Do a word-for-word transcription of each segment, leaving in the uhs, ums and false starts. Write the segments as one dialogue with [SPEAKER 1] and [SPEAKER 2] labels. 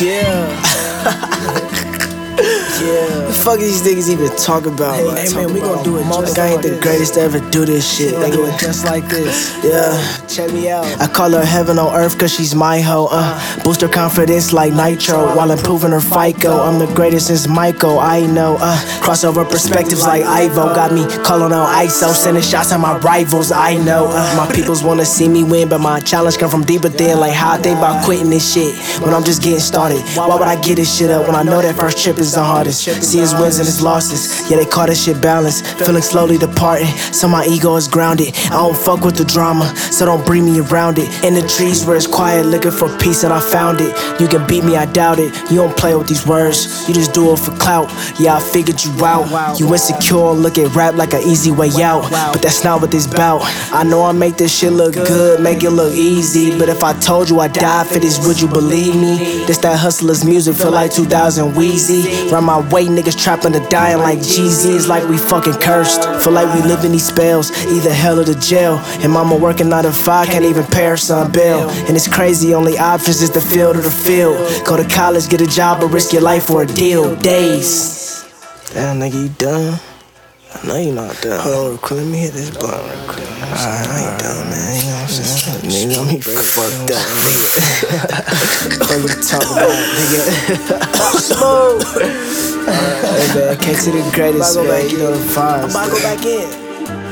[SPEAKER 1] Yeah. Yeah. The fuck these niggas even talk about?
[SPEAKER 2] Hey,
[SPEAKER 1] like,
[SPEAKER 2] hey
[SPEAKER 1] talk
[SPEAKER 2] man, we
[SPEAKER 1] about,
[SPEAKER 2] gon' do it
[SPEAKER 1] like
[SPEAKER 2] just
[SPEAKER 1] I ain't
[SPEAKER 2] like
[SPEAKER 1] the
[SPEAKER 2] this.
[SPEAKER 1] greatest to ever do this shit.
[SPEAKER 2] Like,
[SPEAKER 1] Like,
[SPEAKER 2] do it just like this.
[SPEAKER 1] yeah.
[SPEAKER 2] Check me out.
[SPEAKER 1] I call her heaven on earth cause she's my hoe, uh Boost her confidence like nitro while improving her FICO. I'm the greatest since Michael, I know, uh Crossover perspectives like Ivo got me calling out I S O, sending shots at my rivals, I know, uh My peoples wanna see me win, but my challenge come from deep within. Like how I think about quitting this shit when I'm just getting started. Why would I get this shit up when I know that first trip is the hardest? See his wins and his losses, yeah they call this shit balance. Feeling slowly departing, so my ego is grounded. I don't fuck with the drama, so don't bring me around it. In the trees where it's quiet, looking for peace and I found it. You can beat me, I doubt it. You don't play with these words, you just do it for clout. Yeah, I figured you out. You insecure, look at rap like an easy way out, but that's not what this bout. I know I make this shit look good, make it look easy, but if I told you I died for this, would you believe me? This that hustler's music, feel like two thousand Wheezy. Run my way, niggas trapping to dying like Jeezy. It's like we fucking cursed, feel like we live in these spells, either hell or the jail. And mama working nine to five, can't even pay her son bill. And it's crazy, only options is the field or the field. Go to college, get a job, or risk your life for a deal. Days. Damn, nigga, you done? I know you not done. Hold on real quick, let me hit this blunt real quick. Alright, I ain't done, man, you know what I'm saying? Nigga, I'm here fucked up, nigga. What you talking about, nigga? Smoke! Alright, man, can't see the greatest, man, you know the vibes.
[SPEAKER 2] I'm about to go back in.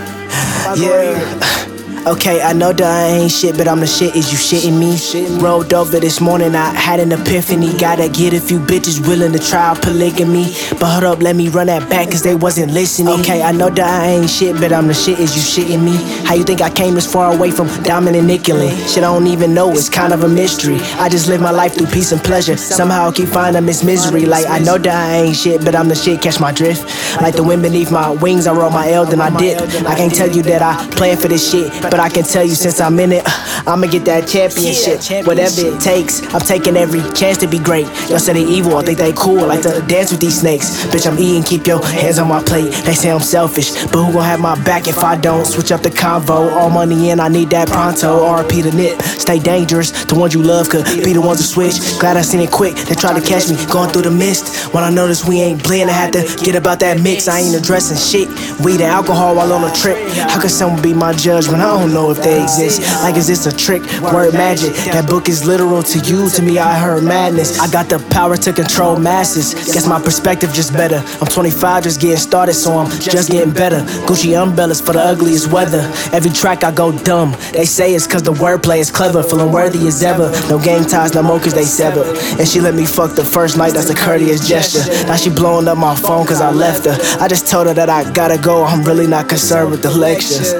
[SPEAKER 1] Yeah. Okay, I know that I ain't shit, but I'm the shit. Is you shitting me? Rolled over this morning, I had an epiphany. Gotta get a few bitches willing to try polygamy. But hold up, let me run that back, cause they wasn't listening. Okay, I know that I ain't shit, but I'm the shit. Is you shitting me? How you think I came this far away from Dominic Nickelin? Shit, I don't even know, it's kind of a mystery. I just live my life through peace and pleasure. Somehow I keep finding this misery. Like, I know that I ain't shit, but I'm the shit. Catch my drift? Like the wind beneath my wings, I roll my L, then I dip. I can't tell you that I plan for this shit, but I can tell you since I'm in it, I'ma get that championship. Whatever it takes, I'm taking every chance to be great. Y'all say they evil, I think they cool, I like to dance with these snakes. Bitch, I'm eating, keep your hands on my plate. They say I'm selfish, but who gon' have my back if I don't? Switch up the convo, all money in, I need that pronto. R P the nip, stay dangerous. The ones you love could be the ones who switch. Glad I seen it quick, they tried to catch me going through the mist. When I noticed we ain't blend, I had to get about that mix. I ain't addressing shit, weed and alcohol while on a trip. How could someone be my judge when I don't know if they exist? Like, is this a trick? Word magic. That book is literal to you, to me I heard madness. I got the power to control masses. Guess my perspective just better. I'm twenty-five, just getting started, so I'm just getting better. Gucci umbrellas for the ugliest weather. Every track I go dumb. They say it's cause the wordplay is clever. Feeling worthy as ever. No game ties no more cause they severed. And she let me fuck the first night, that's a courteous gesture. Now she blowing up my phone cause I left her. I just told her that I gotta go, I'm really not concerned with the lectures.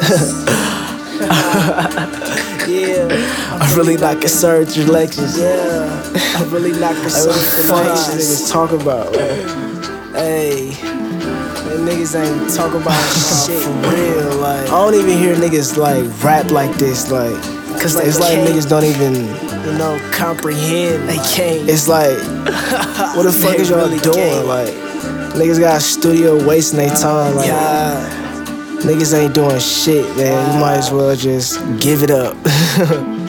[SPEAKER 1] Yeah, I'm really not concerned with your lectures. Yeah, I'm really not concerned with the lectures niggas talk about, man. Hey, man, niggas ain't talk about shit for real. Like, I don't even hear niggas like rap like this, like, cause it's like niggas don't even, you know, comprehend. They can't. It's like, what the fuck is y'all doing? Like, niggas got a studio wasting their time. Like, yeah. Niggas ain't doing shit, man. You might as well just give it up.